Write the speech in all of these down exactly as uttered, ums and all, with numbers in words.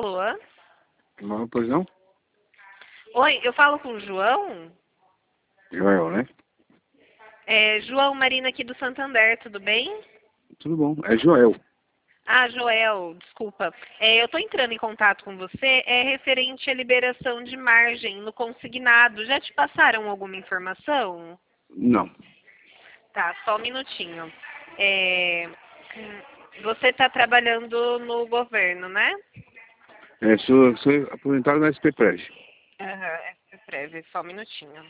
Alô? Não, pois não? Oi, eu falo com o João? Joel, né? É, João Marina aqui do Santander, tudo bem? Tudo bom. É Joel. Ah, Joel, desculpa. É, eu estou entrando em contato com você, é referente à liberação de margem no consignado. Já te passaram alguma informação? Não. Tá, só um minutinho. É, você está trabalhando no governo, né? É, sou, sou aposentado na S P Prev. Aham, é breve, só um minutinho.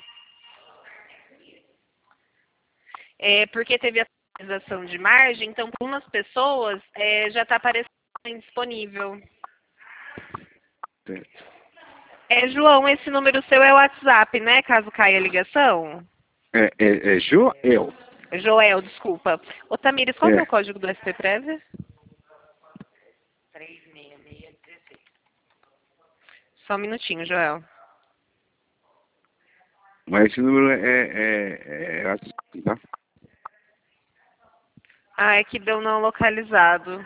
É, porque teve a atualização de margem, então para algumas pessoas é, já está aparecendo indisponível. Certo. É, João, esse número seu é o WhatsApp, né? Caso caia a ligação. É, é, é Joel. Joel, desculpa. Ô, Tamires, qual que é o É. código do S P Prev? Só um minutinho, Joel. Mas esse número é, é, é WhatsApp, tá? Ah, é que deu não localizado.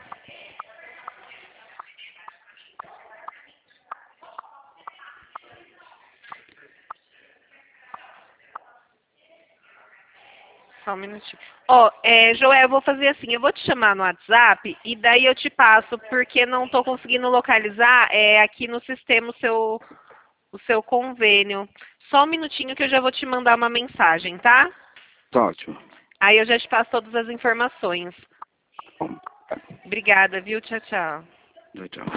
Só um minutinho. Ó, é, Joel, eu vou fazer assim, eu vou te chamar no WhatsApp e daí eu te passo, porque não estou conseguindo localizar é, aqui no sistema o seu, o seu convênio. Só um minutinho que eu já vou te mandar uma mensagem, tá? Tá ótimo. Aí eu já te passo todas as informações. Bom, Obrigada, viu? Tchau, tchau. tchau, tchau.